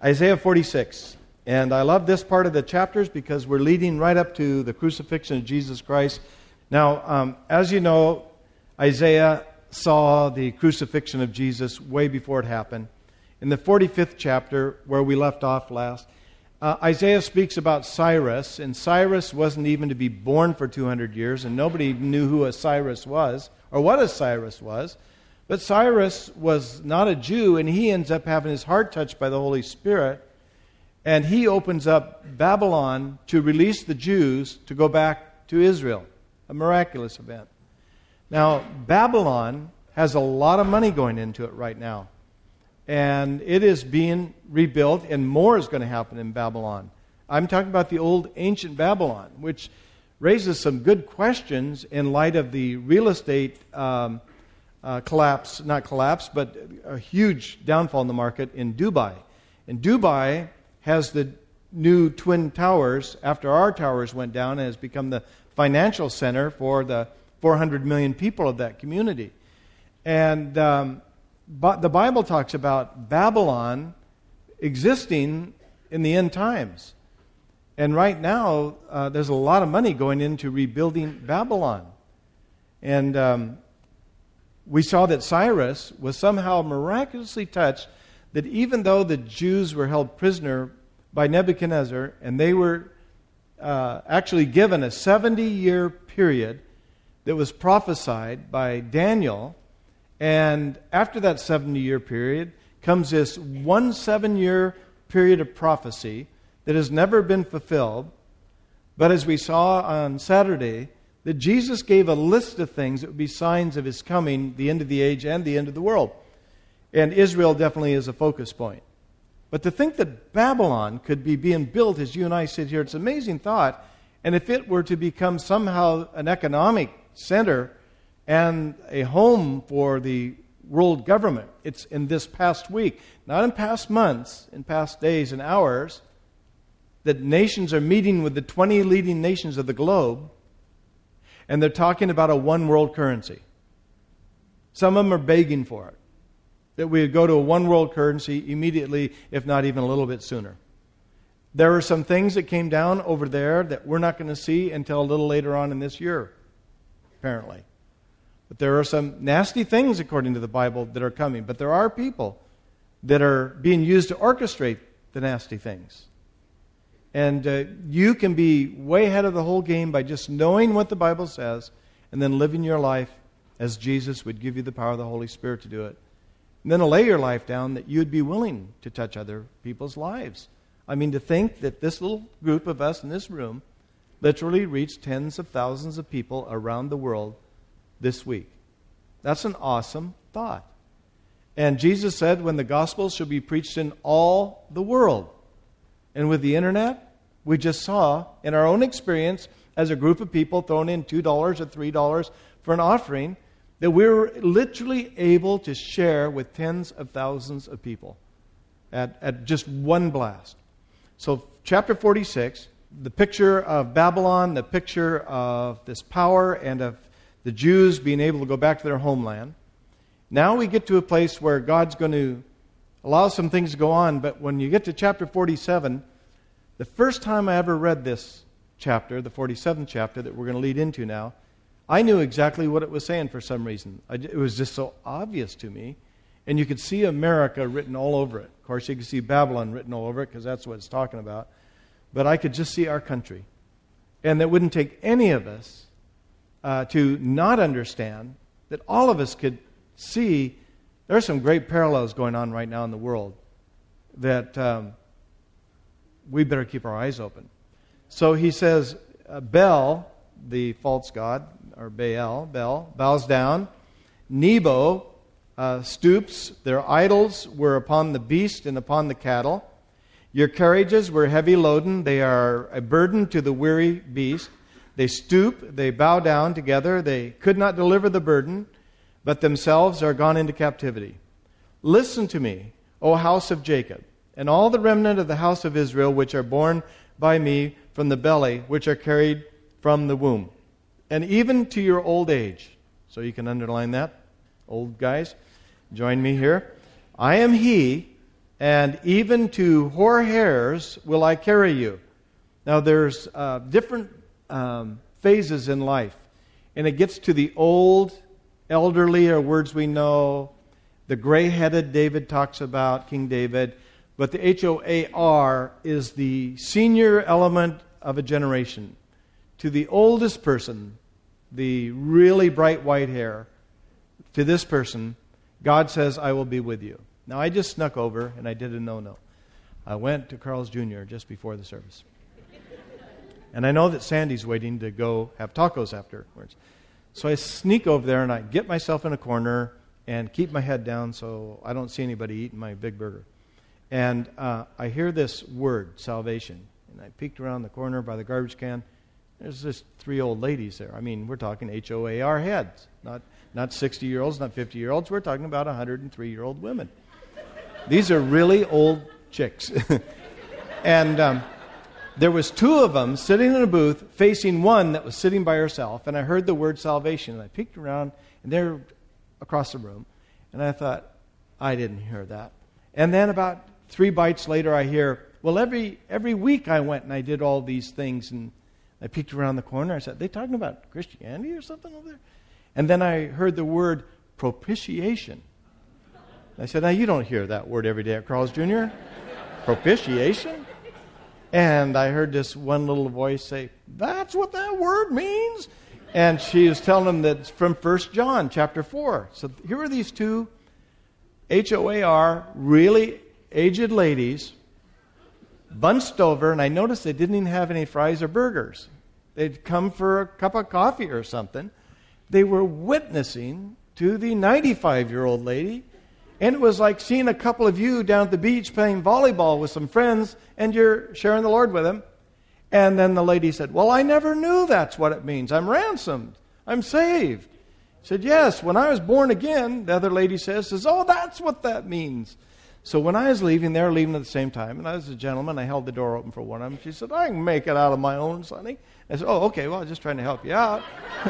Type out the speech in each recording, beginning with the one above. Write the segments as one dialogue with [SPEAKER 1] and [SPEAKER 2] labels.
[SPEAKER 1] Isaiah 46. And I love this part of the chapters because we're leading right up to the crucifixion of Jesus Christ. Now, as you know, Isaiah saw the crucifixion of Jesus way before it happened. In the 45th chapter, where we left off last, Isaiah speaks about Cyrus, and Cyrus wasn't even to be born for 200 years, and nobody knew who a Cyrus was, or what a Cyrus was. But Cyrus was not a Jew, and he ends up having his heart touched by the Holy Spirit, and he opens up Babylon to release the Jews to go back to Israel, a miraculous event. Now, Babylon has a lot of money going into it right now. And it is being rebuilt, and more is going to happen in Babylon. I'm talking about the old ancient Babylon, which raises some good questions in light of the real estate collapse, not collapse, but a huge downfall in the market in Dubai. And Dubai has the new twin towers after our towers went down and has become the financial center for the 400 million people of that community. And but the Bible talks about Babylon existing in the end times. And right now, there's a lot of money going into rebuilding Babylon. And we saw that Cyrus was somehow miraculously touched that even though the Jews were held prisoner by Nebuchadnezzar, and they were actually given a 70-year period that was prophesied by Daniel. And after that 70-year period comes this 7-year period of prophecy that has never been fulfilled. But as we saw on Saturday, that Jesus gave a list of things that would be signs of His coming, the end of the age and the end of the world. And Israel definitely is a focus point. But to think that Babylon could be being built as you and I sit here, it's an amazing thought. And if it were to become somehow an economic center and a home for the world government. It's in this past week, not in past months, in past days and hours, that nations are meeting with the 20 leading nations of the globe, and they're talking about a one world currency. Some of them are begging for it, that we would go to a one world currency immediately, if not even a little bit sooner. There are some things that came down over there that we're not going to see until a little later on in this year, apparently. But there are some nasty things, according to the Bible, that are coming. But there are people that are being used to orchestrate the nasty things. And you can be way ahead of the whole game by just knowing what the Bible says and then living your life as Jesus would give you the power of the Holy Spirit to do it. And then lay your life down that you'd be willing to touch other people's lives. I mean, to think that this little group of us in this room literally reached tens of thousands of people around the world this week. That's an awesome thought. And Jesus said, when the gospel shall be preached in all the world. And with the internet, we just saw in our own experience as a group of people throwing in $2 or $3 for an offering, that we were literally able to share with tens of thousands of people at just one blast. So chapter 46, the picture of Babylon, the picture of this power and of the Jews being able to go back to their homeland. Now we get to a place where God's going to allow some things to go on, but when you get to chapter 47, the first time I ever read this chapter, the 47th chapter that we're going to lead into now, I knew exactly what it was saying for some reason. It was just so obvious to me. And you could see America written all over it. Of course, you could see Babylon written all over it because that's what it's talking about. But I could just see our country. And that wouldn't take any of us to not understand that all of us could see there are some great parallels going on right now in the world that we better keep our eyes open. So he says, Bel, the false god, or Baal, bows down. Nebo stoops. Their idols were upon the beast and upon the cattle. Your carriages were heavy loaden. They are a burden to the weary beast. They stoop, they bow down together. They could not deliver the burden, but themselves are gone into captivity. Listen to me, O house of Jacob, and all the remnant of the house of Israel, which are born by me from the belly, which are carried from the womb, and even to your old age. So you can underline that, old guys. Join me here. I am He, and even to hoar hairs will I carry you. Now there's different phases in life, and it gets to the old, elderly are words we know. The gray-headed David talks about, King David, but the HOAR is the senior element of a generation. To the oldest person, the really bright white hair, to this person, God says, I will be with you. Now, I just snuck over, and I did a no-no. I went to Carl's Jr. just before the service. And I know that Sandy's waiting to go have tacos afterwards. So I sneak over there, and I get myself in a corner and keep my head down so I don't see anybody eating my big burger. And I hear this word, salvation. And I peeked around the corner by the garbage can. There's just 3 old ladies there. I mean, we're talking HOAR heads, not 60-year-olds, not 50-year-olds. We're talking about 103-year-old women. These are really old chicks. And there was 2 of them sitting in a booth facing one that was sitting by herself, and I heard the word salvation. And I peeked around, and they're across the room. And I thought, I didn't hear that. And then about 3 bites later, I hear, well, every week I went and I did all these things, and I peeked around the corner. I said, they talking about Christianity or something over there? And then I heard the word propitiation. I said, now you don't hear that word every day at Carl's Jr. Propitiation? And I heard this one little voice say, that's what that word means? And she was telling them that it's from 1 John chapter 4. So here are these 2 HOAR, really aged ladies, bunched over, and I noticed they didn't even have any fries or burgers. They'd come for a cup of coffee or something. They were witnessing to the 95-year-old lady, and it was like seeing a couple of you down at the beach playing volleyball with some friends, and you're sharing the Lord with them. And then the lady said, well, I never knew that's what it means. I'm ransomed. I'm saved. He said, yes, when I was born again, the other lady says, oh, that's what that means. So when I was leaving, they were leaving at the same time, and I was a gentleman. I held the door open for one of them. She said, I can make it out of my own, Sonny. I said, oh, okay, well, I was just trying to help you out.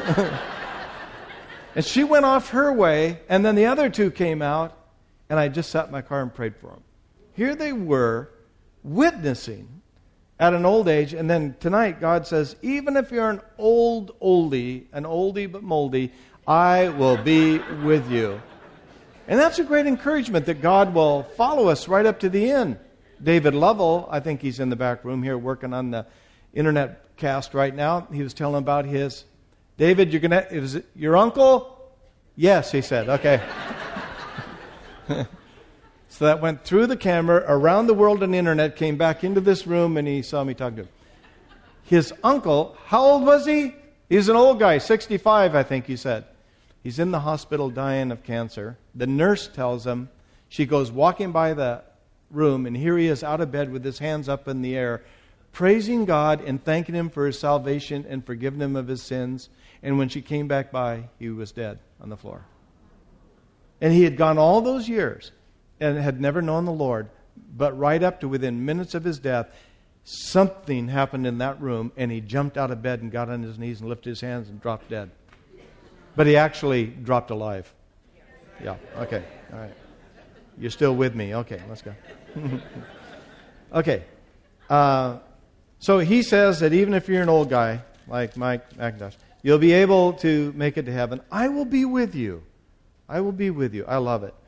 [SPEAKER 1] And she went off her way, and then the other 2 came out, and I just sat in my car and prayed for them. Here they were, witnessing at an old age, and then tonight God says, even if you're an oldie but moldy, I will be with you. And that's a great encouragement that God will follow us right up to the end. David Lovell, I think he's in the back room here working on the internet cast right now. He was telling about his, David, is it your uncle? Yes, he said. Okay. So that went through the camera, around the world on the internet, came back into this room, and he saw me talking to him. His uncle, how old was he? He's an old guy, 65, I think he said. He's in the hospital dying of cancer. The nurse tells him, she goes walking by the room, and here he is out of bed with his hands up in the air, praising God and thanking Him for His salvation and forgiving him of his sins. And when she came back by, he was dead on the floor. And he had gone all those years and had never known the Lord, but right up to within minutes of his death, something happened in that room, and he jumped out of bed and got on his knees and lifted his hands and dropped dead. But he actually dropped alive. Yeah, okay, all right. You're still with me. Okay, let's go. Okay. So he says that even if you're an old guy, like Mike McIntosh, you'll be able to make it to heaven. I will be with you. I will be with you. I love it.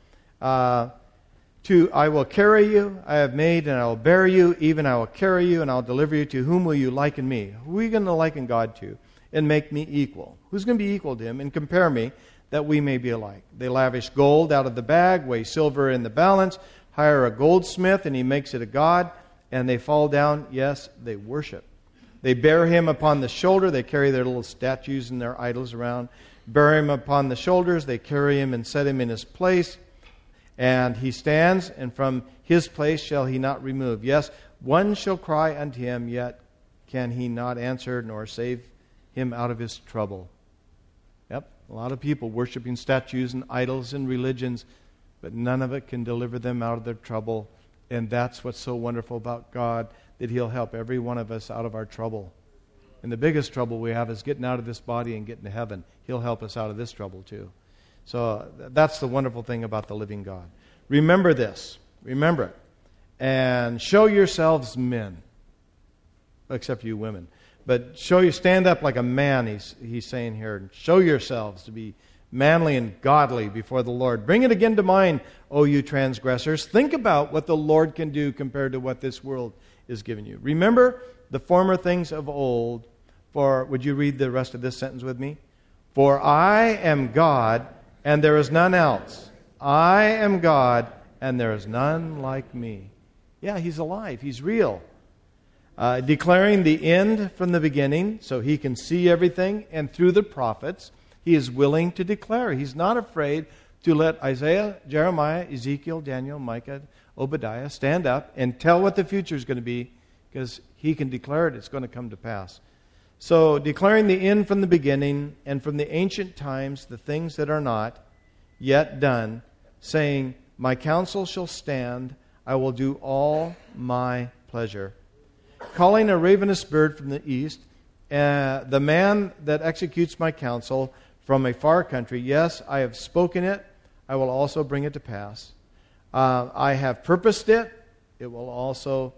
[SPEAKER 1] I will carry you, I have made, and I will bear you, even I will carry you, and I'll deliver you. To whom will you liken me? Who are you going to liken God to and make me equal? Who's going to be equal to Him and compare me that we may be alike? They lavish gold out of the bag, weigh silver in the balance, hire a goldsmith, and he makes it a god, and they fall down. Yes, they worship. They bear him upon the shoulder. They carry their little statues and their idols around. Bear him upon the shoulders. They carry him and set him in his place. And he stands, and from his place shall he not remove. Yes, one shall cry unto him, yet can he not answer nor save him out of his trouble. Yep, a lot of people worshiping statues and idols and religions, but none of it can deliver them out of their trouble. And that's what's so wonderful about God, that He'll help every one of us out of our trouble. And the biggest trouble we have is getting out of this body and getting to heaven. He'll help us out of this trouble too. So that's the wonderful thing about the living God. Remember this. Remember it. and show yourselves men. Except you women. But stand up like a man, he's saying here. And show yourselves to be manly and godly before the Lord. Bring it again to mind, O you transgressors. Think about what the Lord can do compared to what this world is giving you. Remember the former things of old. Would you read the rest of this sentence with me? For I am God, and there is none else. I am God, and there is none like me. Yeah, he's alive. He's real. Declaring the end from the beginning, so he can see everything, and through the prophets, he is willing to declare. He's not afraid to let Isaiah, Jeremiah, Ezekiel, Daniel, Micah, Obadiah stand up and tell what the future is going to be, because he can declare it. It's going to come to pass. So, declaring the end from the beginning, and from the ancient times the things that are not yet done, saying, my counsel shall stand, I will do all my pleasure. Calling a ravenous bird from the east, the man that executes my counsel from a far country. Yes, I have spoken it, I will also bring it to pass. I have purposed it, I will also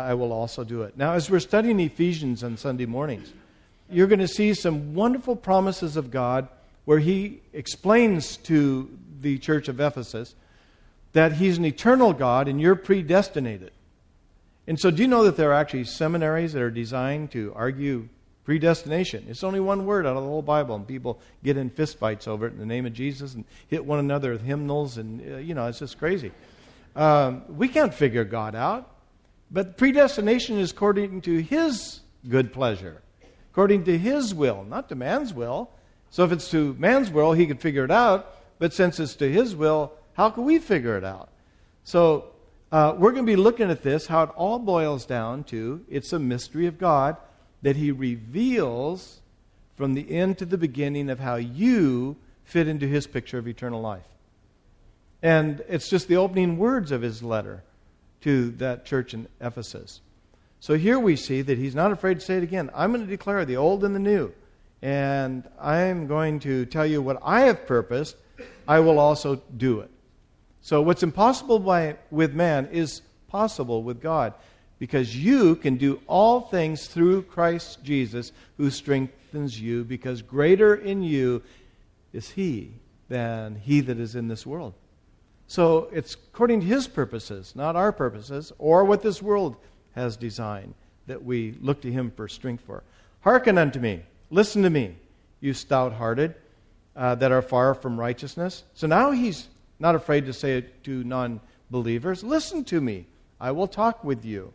[SPEAKER 1] do it. Now, as we're studying Ephesians on Sunday mornings, you're going to see some wonderful promises of God where he explains to the church of Ephesus that he's an eternal God and you're predestinated. And so do you know that there are actually seminaries that are designed to argue predestination? It's only one word out of the whole Bible, and people get in fistfights over it in the name of Jesus and hit one another with hymnals, and, it's just crazy. We can't figure God out, but predestination is according to his good pleasure, according to his will, not to man's will. So if it's to man's will, he could figure it out, but since it's to his will, how can we figure it out? So we're going to be looking at this, how it all boils down to, it's a mystery of God that he reveals from the end to the beginning of how you fit into his picture of eternal life. And it's just the opening words of his letter to that church in Ephesus. So here we see that he's not afraid to say it again. I'm going to declare the old and the new. And I'm going to tell you what I have purposed, I will also do it. So what's impossible with man is possible with God, because you can do all things through Christ Jesus who strengthens you, because greater in you is he than he that is in this world. So it's according to his purposes, not our purposes, or what this world has designed, that we look to him for strength for. Hearken unto me, listen to me, you stout-hearted that are far from righteousness. So now he's not afraid to say it to non-believers. Listen to me. I will talk with you.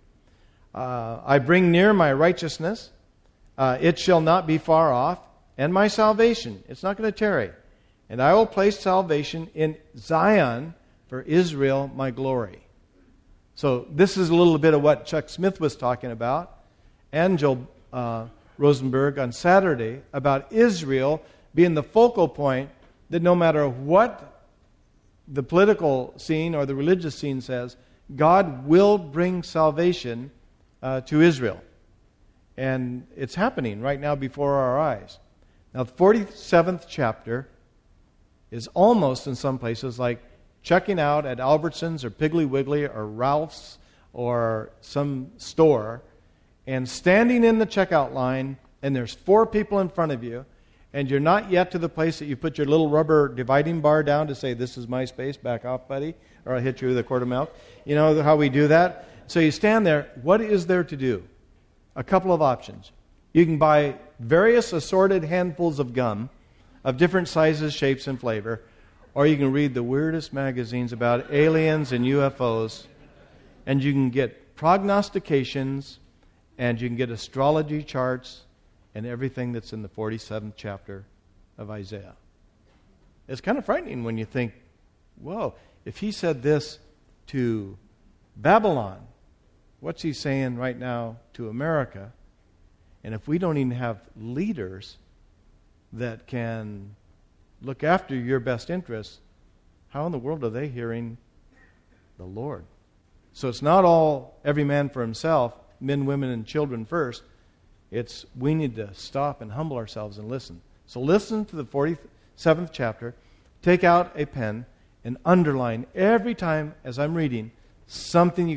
[SPEAKER 1] I bring near my righteousness. It shall not be far off. And my salvation. It's not going to tarry. And I will place salvation in Zion for Israel, my glory. So this is a little bit of what Chuck Smith was talking about, and Joel Rosenberg on Saturday, about Israel being the focal point, that no matter what the political scene or the religious scene says, God will bring salvation to Israel. And it's happening right now before our eyes. Now, the 47th chapter is almost, in some places, like checking out at Albertsons or Piggly Wiggly or Ralph's or some store and standing in the checkout line, and there's 4 people in front of you, and you're not yet to the place that you put your little rubber dividing bar down to say, this is my space, back off, buddy, or I'll hit you with a quart of milk. You know how we do that? So you stand there. What is there to do? A couple of options. You can buy various assorted handfuls of gum of different sizes, shapes, and flavor, or you can read the weirdest magazines about aliens and UFOs, and you can get prognostications, and you can get astrology charts, and everything that's in the 47th chapter of Isaiah. It's kind of frightening when you think, whoa, if he said this to Babylon, what's he saying right now to America? And if we don't even have leaders that can look after your best interests, how in the world are they hearing the Lord? So it's not all every man for himself, men, women, and children first. It's we need to stop and humble ourselves and listen. So listen to the 47th chapter. Take out a pen and underline every time as I'm reading something you go,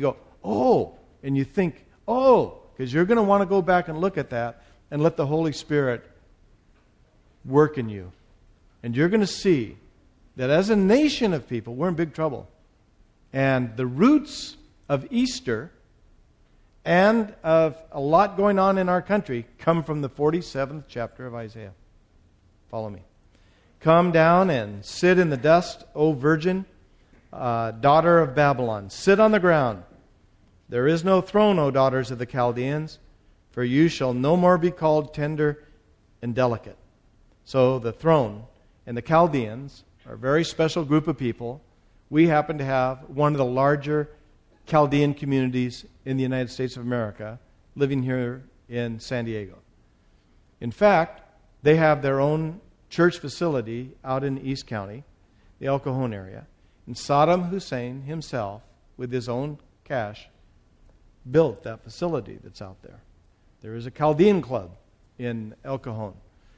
[SPEAKER 1] oh, and you think, oh, because you're going to want to go back and look at that and let the Holy Spirit work in you. And you're going to see that as a nation of people, we're in big trouble. And the roots of Easter and of a lot going on in our country come from the 47th chapter of Isaiah. Follow me. Come down and sit in the dust, O virgin, daughter of Babylon. Sit on the ground. There is no throne, O daughters of the Chaldeans, for you shall no more be called tender and delicate. So the throne and the Chaldeans are a very special group of people. We happen to have one of the larger Chaldean communities in the United States of America living here in San Diego. In fact, they have their own church facility out in East County, the El Cajon area. And Saddam Hussein himself, with his own cash, built that facility that's out there. There is a Chaldean club in El Cajon.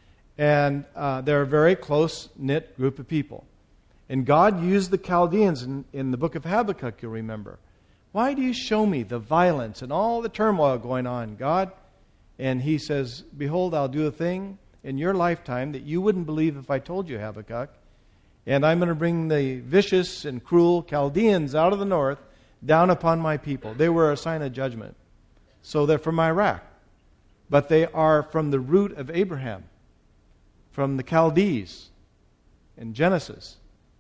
[SPEAKER 1] And they're a very close-knit group of people. And God used the Chaldeans in the book of Habakkuk, you'll remember. Why do you show me the violence and all the turmoil going on, God? And he says, behold, I'll do a thing in your lifetime that you wouldn't believe if I told you, Habakkuk. And I'm going to bring the vicious and cruel Chaldeans out of the north down upon my people. They were a sign of judgment. So they're from Iraq. But they are from the root of Abraham, from the Chaldees in Genesis.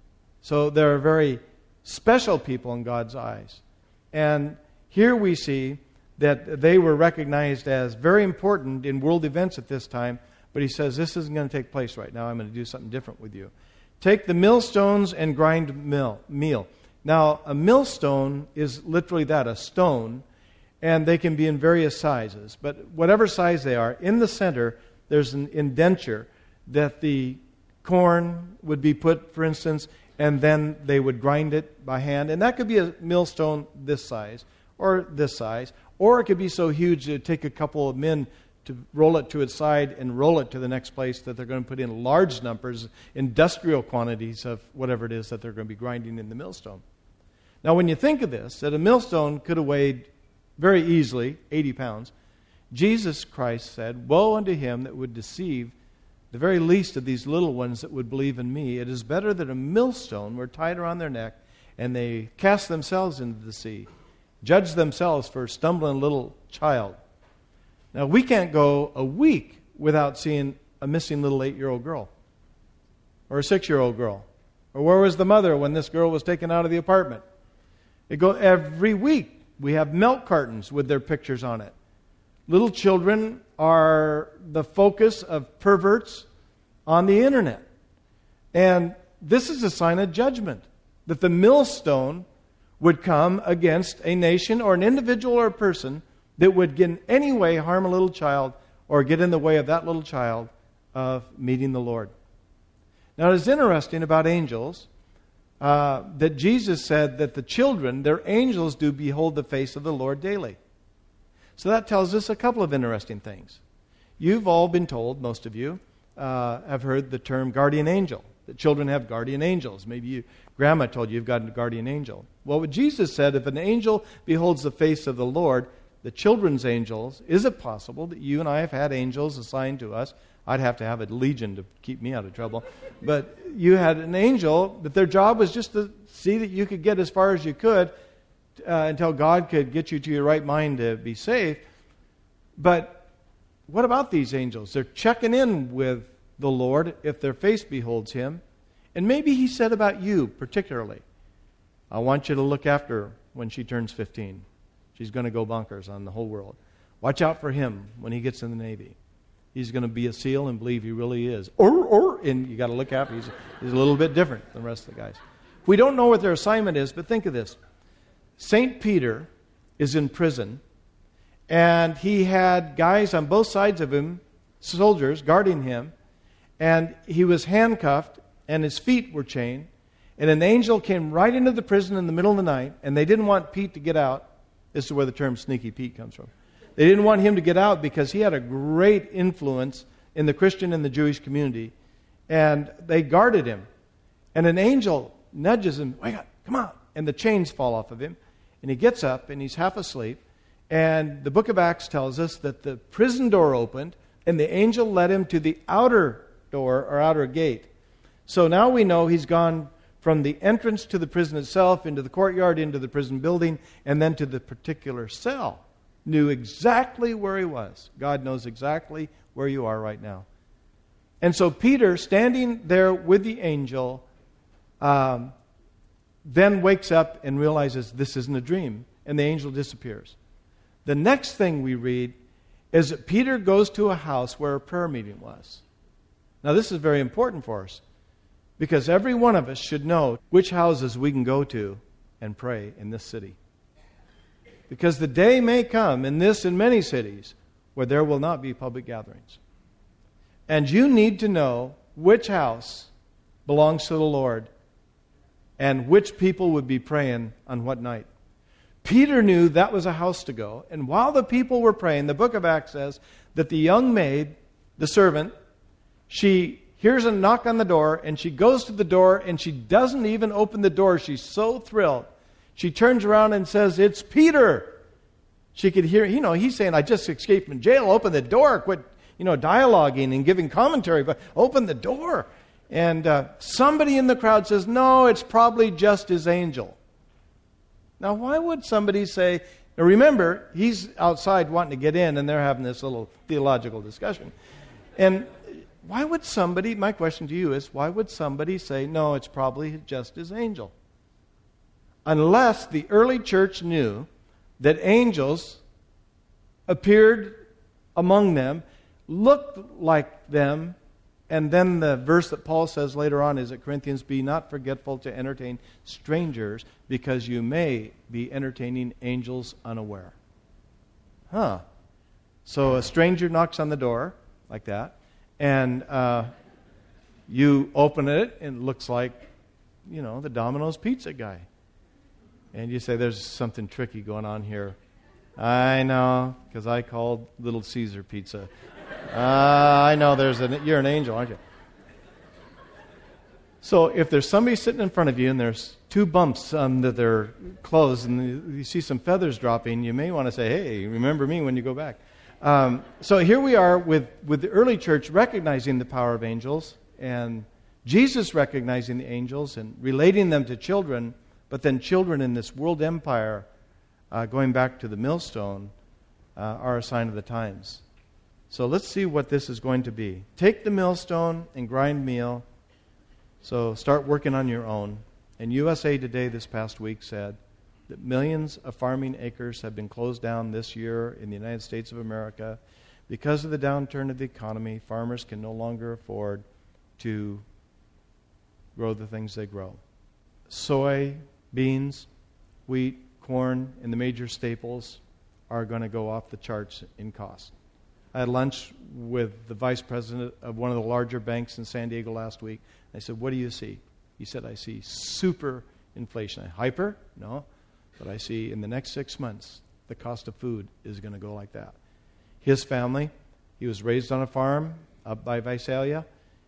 [SPEAKER 1] So they're very special people in God's eyes. And here we see that they were recognized as very important in world events at this time. But he says, this isn't going to take place right now. I'm going to do something different with you. Take the millstones and grind meal. Now, a millstone is literally that, a stone. And they can be in various sizes. But whatever size they are, in the center, there's an indenture that the corn would be put, for instance, and then they would grind it by hand. And that could be a millstone this size, or this size. Or it could be so huge it would take a couple of men to roll it to its side and roll it to the next place that they're going to put in large numbers, industrial quantities of whatever it is that they're going to be grinding in the millstone. Now, when you think of this, that a millstone could have weighed very easily 80 pounds, Jesus Christ said, woe unto him that would deceive the very least of these little ones that would believe in me. It is better that a millstone were tied around their neck and they cast themselves into the sea, judge themselves for a stumbling little child. Now, we can't go a week without seeing a missing little 8-year-old girl or a 6-year-old girl. Or where was the mother when this girl was taken out of the apartment? It go every week. We have milk cartons with their pictures on it. Little children are the focus of perverts on the internet. And this is a sign of judgment, that the millstone would come against a nation or an individual or a person that would in any way harm a little child or get in the way of that little child of meeting the Lord. Now, it is interesting about angels that Jesus said that the children, their angels, do behold the face of the Lord daily. So that tells us a couple of interesting things. You've all been told, most of you, have heard the term guardian angel. That children have guardian angels. Maybe grandma told you you've got a guardian angel. Well, what Jesus said, if an angel beholds the face of the Lord, the children's angels, is it possible that you and I have had angels assigned to us? I'd have to have a legion to keep me out of trouble. But you had an angel that their job was just to see that you could get as far as you could until God could get you to your right mind to be safe. But what about these angels? They're checking in with the Lord if their face beholds him. And maybe he said about you particularly, I want you to look after her when she turns 15. She's going to go bonkers on the whole world. Watch out for him when he gets in the Navy. He's going to be a SEAL and believe he really is. And you got to look after him. He's a little bit different than the rest of the guys. We don't know what their assignment is, but think of this. St. Peter is in prison, and he had guys on both sides of him, soldiers, guarding him, and he was handcuffed, and his feet were chained, and an angel came right into the prison in the middle of the night, and they didn't want Pete to get out. This is where the term Sneaky Pete comes from. They didn't want him to get out because he had a great influence in the Christian and the Jewish community, and they guarded him. And an angel nudges him, wake up, come on, and the chains fall off of him. And he gets up, and he's half asleep. And the book of Acts tells us that the prison door opened, and the angel led him to the outer door or outer gate. So now we know he's gone from the entrance to the prison itself, into the courtyard, into the prison building, and then to the particular cell. Knew exactly where he was. God knows exactly where you are right now. And so Peter, standing there with the angel, then wakes up and realizes this isn't a dream, and the angel disappears. The next thing we read is that Peter goes to a house where a prayer meeting was. Now this is very important for us, because every one of us should know which houses we can go to and pray in this city. Because the day may come in this and many cities where there will not be public gatherings. And you need to know which house belongs to the Lord and which people would be praying on what night. Peter knew that was a house to go. And while the people were praying, the book of Acts says that the young maid, the servant, she hears a knock on the door, and she goes to the door, and she doesn't even open the door. She's so thrilled. She turns around and says, "It's Peter." She could hear, he's saying, "I just escaped from jail. Open the door. Quit, dialoguing and giving commentary, but open the door." And somebody in the crowd says, "No, it's probably just his angel." Now, why would somebody say... Now, remember, he's outside wanting to get in, and they're having this little theological discussion. And why would somebody... My question to you is, why would somebody say, "No, it's probably just his angel"? Unless the early church knew that angels appeared among them, looked like them, and then the verse that Paul says later on is at Corinthians, "Be not forgetful to entertain strangers, because you may be entertaining angels unaware." So a stranger knocks on the door, like that, and you open it, and it looks like, the Domino's pizza guy. And you say, "There's something tricky going on here." "I know, because I called Little Caesar pizza." "I know, you're an angel, aren't you?" So if there's somebody sitting in front of you and there's two bumps under their clothes and you see some feathers dropping, you may want to say, "Hey, remember me when you go back." So here we are with the early church recognizing the power of angels, and Jesus recognizing the angels and relating them to children. But then children in this world empire, going back to the millstone, are a sign of the times. So let's see what this is going to be. Take the millstone and grind meal. So start working on your own. And USA Today this past week said that millions of farming acres have been closed down this year in the United States of America. Because of the downturn of the economy, farmers can no longer afford to grow the things they grow. Soy, beans, wheat, corn, and the major staples are going to go off the charts in cost. I had lunch with the vice president of one of the larger banks in San Diego last week. I said, "What do you see?" He said, "I see super inflation." Hyper? No. But I see in the next 6 months, the cost of food is going to go like that. His family, he was raised on a farm up by Visalia.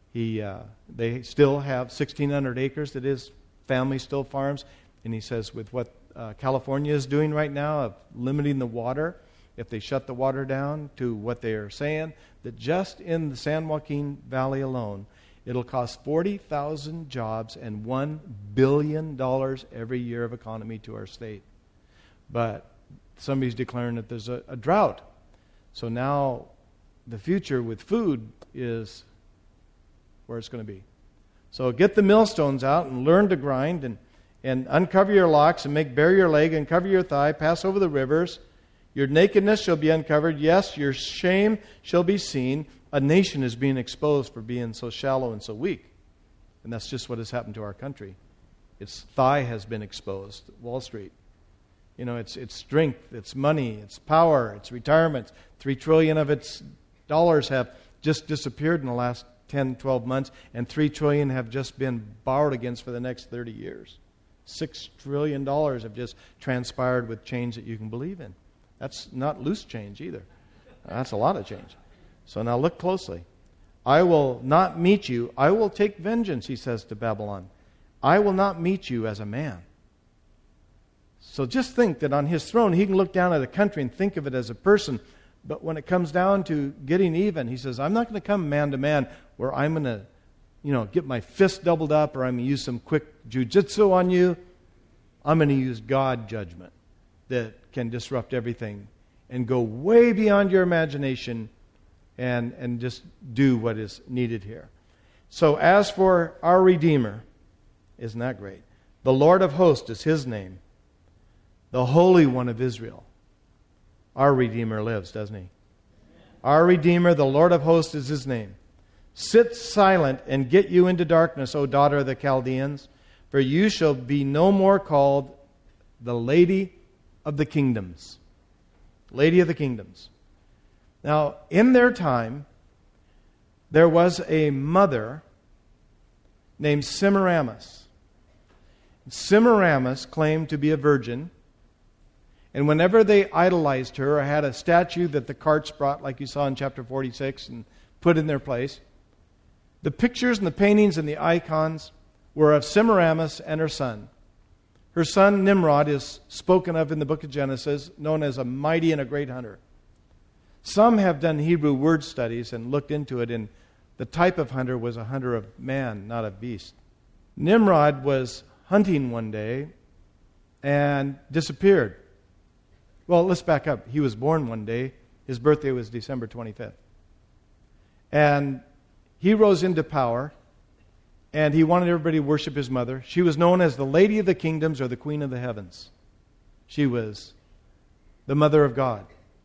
[SPEAKER 1] They still have 1,600 acres that his family still farms. And he says with what California is doing right now of limiting the water, if they shut the water down to what they are saying, that just in the San Joaquin Valley alone, it'll cost 40,000 jobs and $1 billion every year of economy to our state. But somebody's declaring that there's a drought. So now the future with food is where it's going to be. So get the millstones out and learn to grind and uncover your locks and make bare your leg and cover your thigh, pass over the rivers. Your nakedness shall be uncovered. Yes, your shame shall be seen. A nation is being exposed for being so shallow and so weak. And that's just what has happened to our country. Its thigh has been exposed. Wall Street. Its strength, its money, its power, its retirements. $3 trillion of its dollars have just disappeared in the last 10, 12 months, and $3 trillion have just been borrowed against for the next 30 years. $6 trillion have just transpired with change that you can believe in. That's not loose change either. That's a lot of change. So now look closely. "I will not meet you. I will take vengeance," he says to Babylon. "I will not meet you as a man." So just think that on his throne, he can look down at a country and think of it as a person. But when it comes down to getting even, he says, I'm not going to come man to man where I'm going to, get my fist doubled up or I'm going to use some quick jujitsu on you. I'm going to use God judgment that can disrupt everything and go way beyond your imagination and just do what is needed here. So as for our Redeemer, isn't that great? The Lord of hosts is his name. The Holy One of Israel. Our Redeemer lives, doesn't he? Our Redeemer, the Lord of hosts is his name. Sit silent and get you into darkness, O daughter of the Chaldeans, for you shall be no more called the Lady of the Kingdoms. Lady of the Kingdoms. Now, in their time, there was a mother named Semiramis. Semiramis claimed to be a virgin. And whenever they idolized her or had a statue that the carts brought, like you saw in chapter 46, and put in their place, the pictures and the paintings and the icons were of Semiramis and her son. Her son Nimrod is spoken of in the book of Genesis, known as a mighty and a great hunter. Some have done Hebrew word studies and looked into it, and the type of hunter was a hunter of man, not of beast. Nimrod was hunting one day and disappeared. Well, let's back up. He was born one day. His birthday was December 25th. And he rose into power, and he wanted everybody to worship his mother. She was known as the Lady of the Kingdoms or the Queen of the Heavens. She was the Mother of God.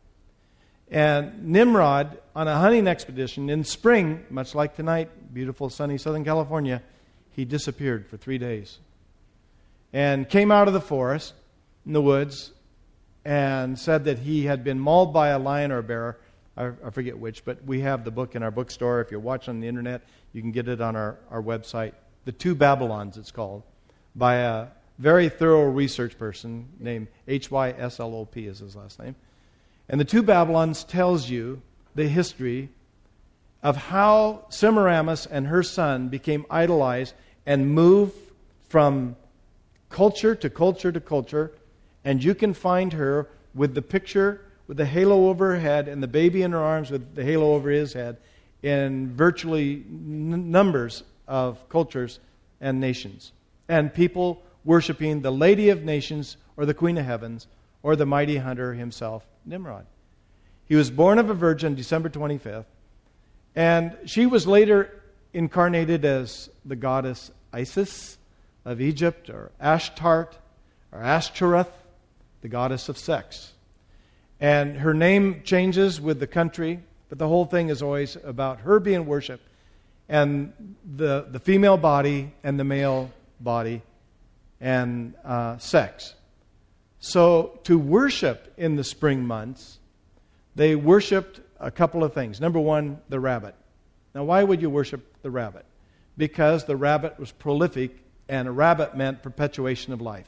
[SPEAKER 1] And Nimrod, on a hunting expedition in spring, much like tonight, beautiful sunny Southern California, he disappeared for 3 days. And came out of the forest, in the woods, and said that he had been mauled by a lion or a bear. I forget which, but we have the book in our bookstore. If you're watching on the internet, you can get it on our website. The Two Babylons, it's called, by a very thorough research person named Hyslop is his last name. And the Two Babylons tells you the history of how Semiramis and her son became idolized and moved from culture to culture to culture. And you can find her with the picture with the halo over her head and the baby in her arms with the halo over his head in virtually numbers of cultures and nations. And people worshiping the Lady of Nations or the Queen of Heavens or the mighty hunter himself, Nimrod. He was born of a virgin December 25th, and she was later incarnated as the goddess Isis of Egypt, or Ashtart, or Ashtoreth, the goddess of sex. And her name changes with the country, but the whole thing is always about her being worshipped, and the female body and the male body and sex. So to worship in the spring months, they worshipped a couple of things. Number one, the rabbit. Now, why would you worship the rabbit? Because the rabbit was prolific, and a rabbit meant perpetuation of life.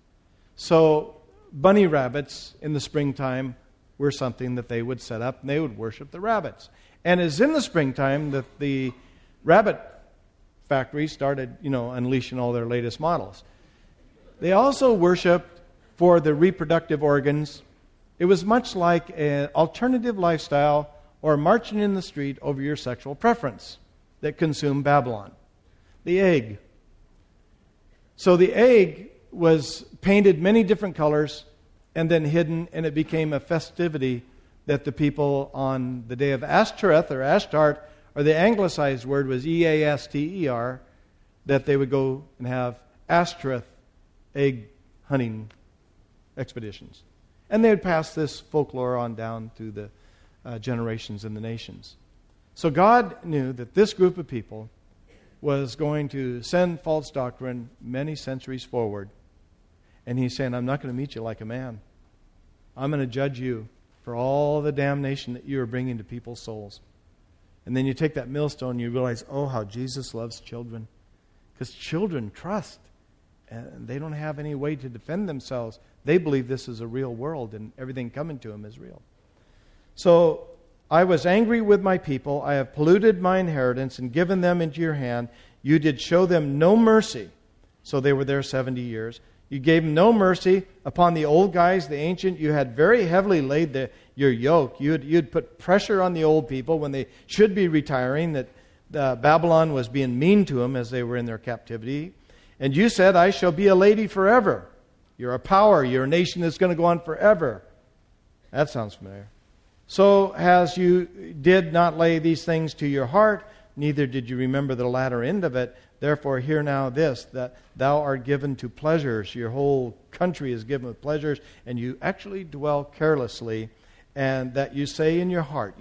[SPEAKER 1] So bunny rabbits in the springtime were something that they would set up, and they would worship the rabbits. And it's in the springtime that the rabbit factories started, unleashing all their latest models. They also worshipped for the reproductive organs. It was much like an alternative lifestyle or marching in the street over your sexual preference that consumed Babylon. The egg. So the egg was painted many different colors and then hidden, and it became a festivity that the people on the day of Ashtoreth or Ashtart, or the anglicized word was Easter, that they would go and have Ashtoreth egg hunting expeditions. And they would pass this folklore on down through the generations and the nations. So God knew that this group of people was going to send false doctrine many centuries forward. And He's saying, I'm not going to meet you like a man. I'm going to judge you for all the damnation that you are bringing to people's souls. And then you take that millstone and you realize, oh, how Jesus loves children. Because children trust. And they don't have any way to defend themselves. They believe this is a real world and everything coming to them is real. So I was angry with my people. I have polluted my inheritance and given them into your hand. You did show them no mercy. So they were there 70 years. You gave them no mercy upon the old guys, the ancient. You had very heavily laid your yoke. You'd put pressure on the old people when they should be retiring, that Babylon was being mean to them as they were in their captivity. And you said, I shall be a lady forever. You're a power. You're a nation that's going to go on forever. That sounds familiar. So as you did not lay these things to your heart, neither did you remember the latter end of it. Therefore, hear now this, that thou art given to pleasures. Your whole country is given with pleasures, and you actually dwell carelessly, and that you say in your heart,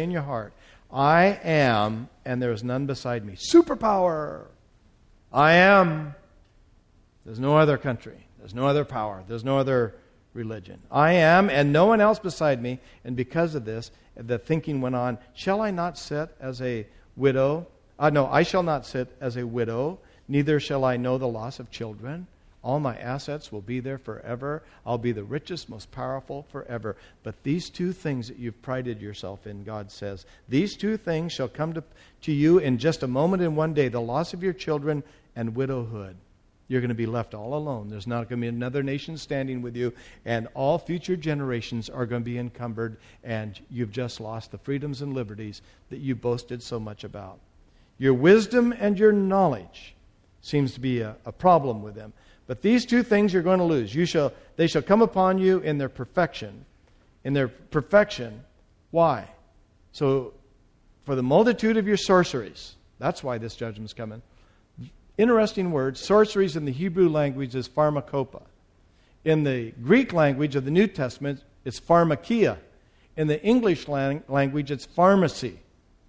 [SPEAKER 1] I am, and there is none beside me. Superpower! I am. There's no other country. There's no other power. There's no other religion. I am, and no one else beside me. And because of this, the thinking went on, shall I not sit as a widow? No, I shall not sit as a widow, neither shall I know the loss of children. All my assets will be there forever. I'll be the richest, most powerful forever. But these two things that you've prided yourself in, God says, these two things shall come to you in just a moment, in one day, the loss of your children and widowhood. You're going to be left all alone. There's not going to be another nation standing with you, and all future generations are going to be encumbered, and you've just lost the freedoms and liberties that you boasted so much about. Your wisdom and your knowledge seems to be a problem with them. But these two things you're going to lose. They shall come upon you in their perfection. In their perfection. Why? So, for the multitude of your sorceries, that's why this judgment's coming. Interesting word. Sorceries in the Hebrew language is pharmakopa. In the Greek language of the New Testament, it's pharmakia. In the English language, it's pharmacy.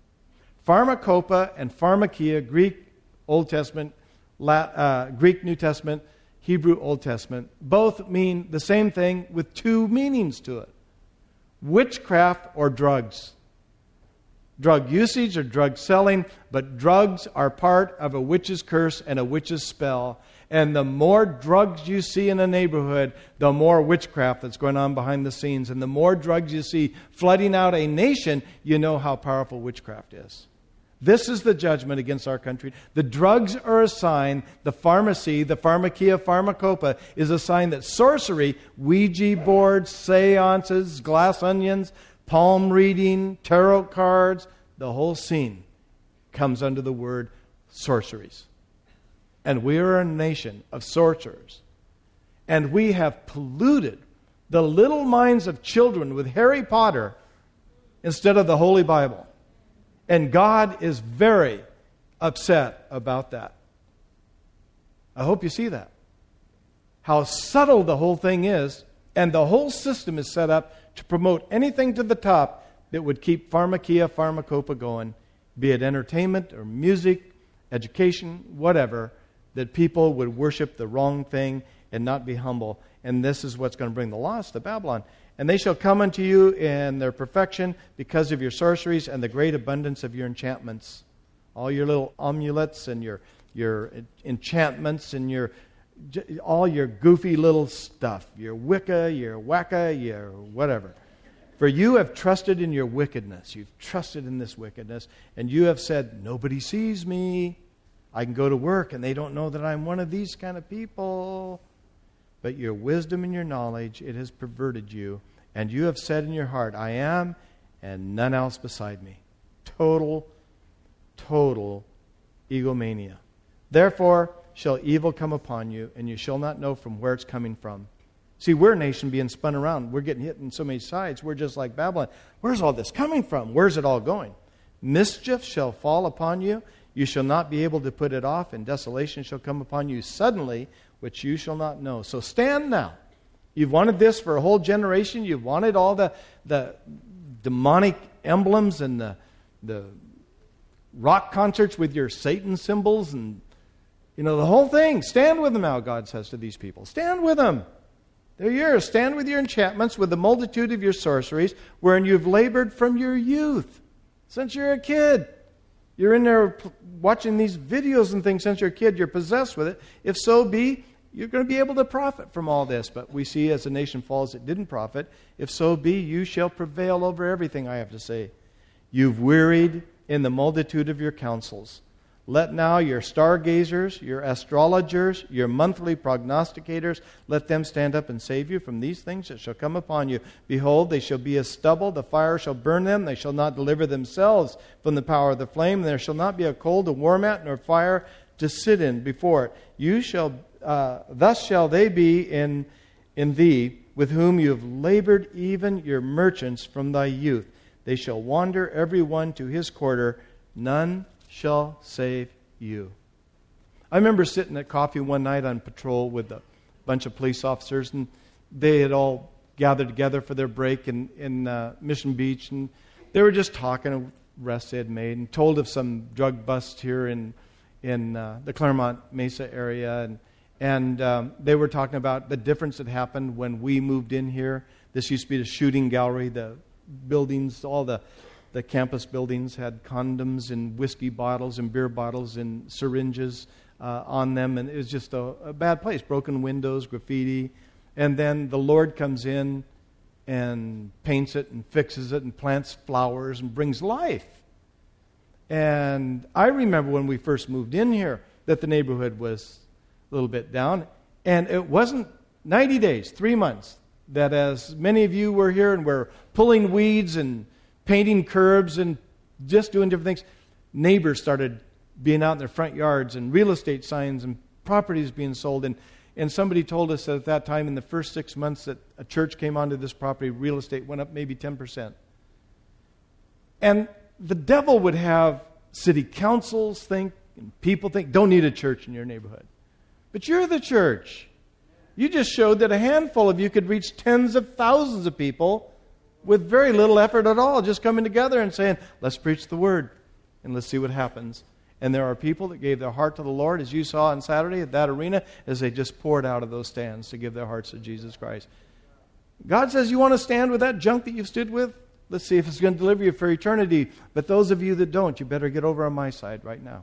[SPEAKER 1] Pharmakopa and pharmakia, Greek Old Testament, Greek New Testament, Hebrew Old Testament, both mean the same thing with two meanings to it. Witchcraft or drugs. Drug usage or drug selling, but drugs are part of a witch's curse and a witch's spell. And the more drugs you see in a neighborhood, the more witchcraft that's going on behind the scenes. And the more drugs you see flooding out a nation, you know how powerful witchcraft is. This is the judgment against our country. The drugs are a sign. The pharmacy, the pharmakia, pharmakopa, is a sign that sorcery, Ouija boards, seances, glass onions, palm reading, tarot cards, the whole scene comes under the word sorceries. And we are a nation of sorcerers. And we have polluted the little minds of children with Harry Potter instead of the Holy Bible. And God is very upset about that. I hope you see that. How subtle the whole thing is, and the whole system is set up to promote anything to the top that would keep pharmakia, pharmakopa going, be it entertainment or music, education, whatever, that people would worship the wrong thing and not be humble. And this is what's going to bring the loss to Babylon. And they shall come unto you in their perfection because of your sorceries and the great abundance of your enchantments. All your little amulets and your enchantments and all your goofy little stuff. Your Wicca, your Wacca, your whatever. For you have trusted in your wickedness. You've trusted in this wickedness. And you have said, nobody sees me. I can go to work and they don't know that I'm one of these kind of people. But your wisdom and your knowledge, it has perverted you. And you have said in your heart, I am, and none else beside me. Total egomania. Therefore shall evil come upon you, and you shall not know from where it's coming from. See, we're a nation being spun around. We're getting hit on so many sides. We're just like Babylon. Where's all this coming from? Where's it all going? Mischief shall fall upon you. You shall not be able to put it off, and desolation shall come upon you suddenly, which you shall not know. So stand now. You've wanted this for a whole generation. You've wanted all the demonic emblems and the rock concerts with your Satan symbols and, the whole thing. Stand with them now, God says to these people. Stand with them. They're yours. Stand with your enchantments, with the multitude of your sorceries, wherein you've labored from your youth. Since you're a kid. You're in there watching these videos and things since you're a kid. You're possessed with it. If so be, you're going to be able to profit from all this. But we see as the nation falls, it didn't profit. If so be, you shall prevail over everything I have to say. You've wearied in the multitude of your counsels. Let now your stargazers, your astrologers, your monthly prognosticators, let them stand up and save you from these things that shall come upon you. Behold, they shall be as stubble. The fire shall burn them. They shall not deliver themselves from the power of the flame. There shall not be a coal to warm at, nor fire to sit in before it. Thus shall they be in thee, with whom you have labored, even your merchants from thy youth. They shall wander every one to his quarter. None shall save you. I remember sitting at coffee one night on patrol with a bunch of police officers, and they had all gathered together for their break in Mission Beach, and they were just talking of arrests they had made and told of some drug bust here in the Claremont Mesa area, and they were talking about the difference that happened when we moved in here. This used to be the shooting gallery. The buildings, all the campus buildings had condoms and whiskey bottles and beer bottles and syringes on them, and it was just a bad place. Broken windows, graffiti, and then the Lord comes in and paints it and fixes it and plants flowers and brings life. And I remember when we first moved in here that the neighborhood was a little bit down, and it wasn't 90 days, 3 months, that as many of you were here and were pulling weeds and painting curbs and just doing different things, neighbors started being out in their front yards and real estate signs and properties being sold. And somebody told us that at that time, in the first 6 months that a church came onto this property, real estate went up maybe 10%. And the devil would have city councils think, and people think, don't need a church in your neighborhood. But you're the church. You just showed that a handful of you could reach tens of thousands of people with very little effort at all, just coming together and saying, let's preach the word and let's see what happens. And there are people that gave their heart to the Lord, as you saw on Saturday at that arena, as they just poured out of those stands to give their hearts to Jesus Christ. God says, you want to stand with that junk that you've stood with? Let's see if it's going to deliver you for eternity. But those of you that don't, you better get over on my side right now.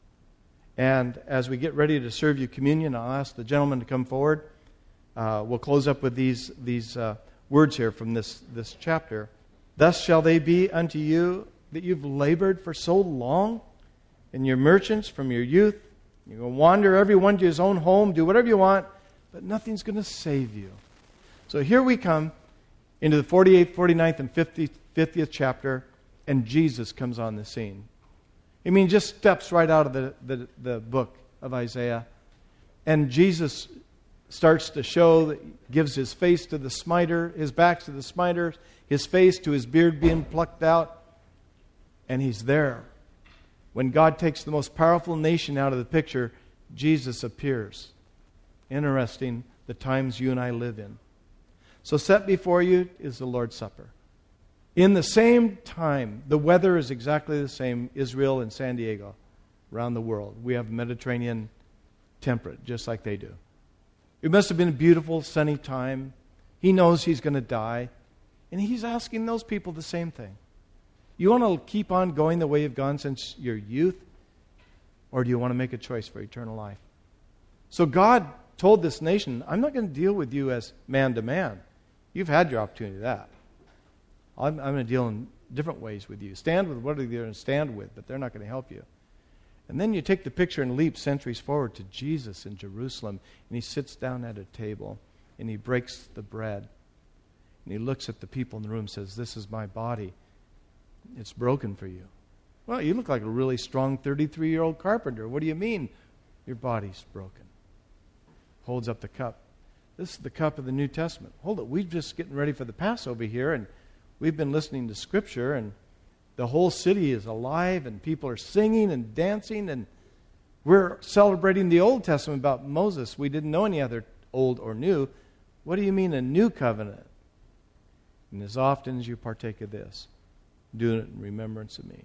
[SPEAKER 1] And as we get ready to serve you communion, I'll ask the gentleman to come forward. We'll close up with these words here from this chapter. Thus shall they be unto you that you've labored for so long, and your merchants from your youth. You're going to wander every one to his own home, do whatever you want, but nothing's going to save you. So here we come into the 48th, 49th, and 50th chapter, and Jesus comes on the scene. I mean, just steps right out of the book of Isaiah. And Jesus starts to show, gives his face to the smiter, his back to the smiters, his face to his beard being plucked out, and he's there. When God takes the most powerful nation out of the picture, Jesus appears. Interesting, the times you and I live in. So set before you is the Lord's Supper. In the same time, the weather is exactly the same, Israel and San Diego, around the world. We have Mediterranean temperate, just like they do. It must have been a beautiful, sunny time. He knows he's going to die. And he's asking those people the same thing. You want to keep on going the way you've gone since your youth? Or do you want to make a choice for eternal life? So God told this nation, I'm not going to deal with you as man to man. You've had your opportunity of that. I'm going to deal in different ways with you. Stand with what they're going to stand with, but they're not going to help you. And then you take the picture and leap centuries forward to Jesus in Jerusalem, and he sits down at a table, and he breaks the bread. And he looks at the people in the room and says, this is my body. It's broken for you. Well, you look like a really strong 33-year-old carpenter. What do you mean your body's broken? Holds up the cup. This is the cup of the New Testament. Hold it. We're just getting ready for the Passover here, and we've been listening to Scripture, and the whole city is alive, and people are singing and dancing, and we're celebrating the Old Testament about Moses. We didn't know any other old or new. What do you mean a new covenant? And as often as you partake of this, do it in remembrance of me.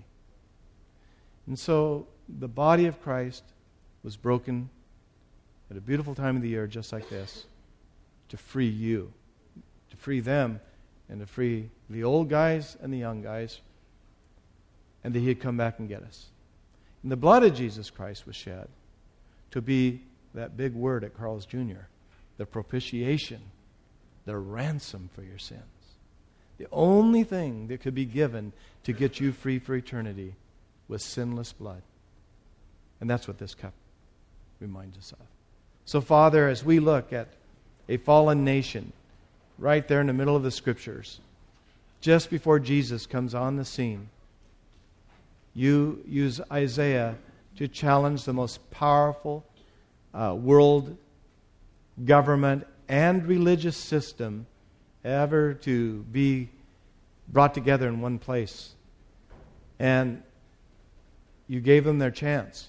[SPEAKER 1] And so the body of Christ was broken at a beautiful time of the year just like this to free you, to free them, and to free the old guys and the young guys, and that he'd come back and get us. And the blood of Jesus Christ was shed to be that big word at Carl's Jr., the propitiation, the ransom for your sins. The only thing that could be given to get you free for eternity was sinless blood. And that's what this cup reminds us of. So, Father, as we look at a fallen nation right there in the middle of the Scriptures, just before Jesus comes on the scene, you use Isaiah to challenge the most powerful world government and religious system ever to be brought together in one place. And you gave them their chance.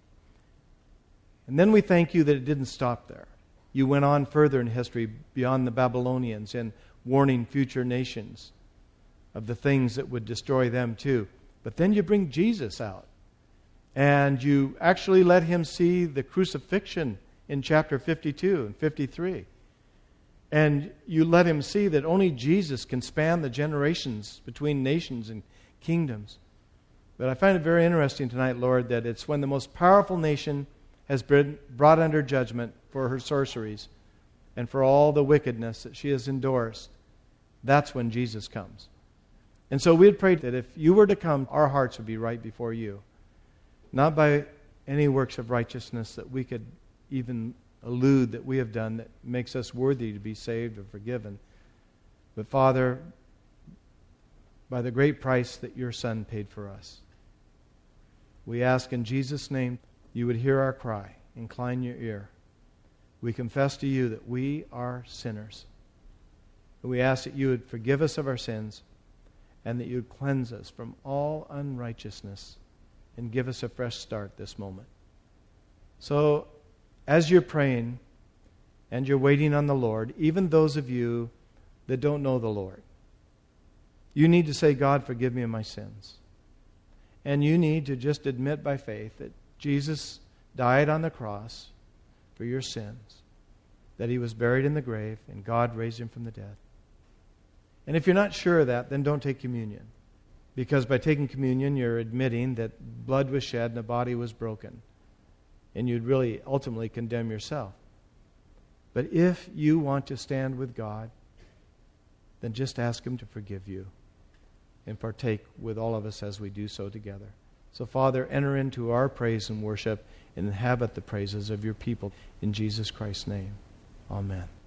[SPEAKER 1] And then we thank you that it didn't stop there. You went on further in history beyond the Babylonians and warning future nations of the things that would destroy them too. But then you bring Jesus out. And you actually let him see the crucifixion in chapter 52 and 53. And you let him see that only Jesus can span the generations between nations and kingdoms. But I find it very interesting tonight, Lord, that it's when the most powerful nation has been brought under judgment for her sorceries and for all the wickedness that she has endorsed, that's when Jesus comes. And so we'd pray that if you were to come, our hearts would be right before you. Not by any works of righteousness that we could even allude that we have done that makes us worthy to be saved or forgiven. But Father, by the great price that your Son paid for us, we ask in Jesus' name you would hear our cry, incline your ear. We confess to you that we are sinners. We ask that you would forgive us of our sins and that you would cleanse us from all unrighteousness and give us a fresh start this moment. So, as you're praying and you're waiting on the Lord, even those of you that don't know the Lord, you need to say, God, forgive me of my sins. And you need to just admit by faith that Jesus died on the cross for your sins, that he was buried in the grave, and God raised him from the dead. And if you're not sure of that, then don't take communion. Because by taking communion, you're admitting that blood was shed and the body was broken. And you'd really ultimately condemn yourself. But if you want to stand with God, then just ask him to forgive you and partake with all of us as we do so together. So, Father, enter into our praise and worship and inhabit the praises of your people. In Jesus Christ's name, amen.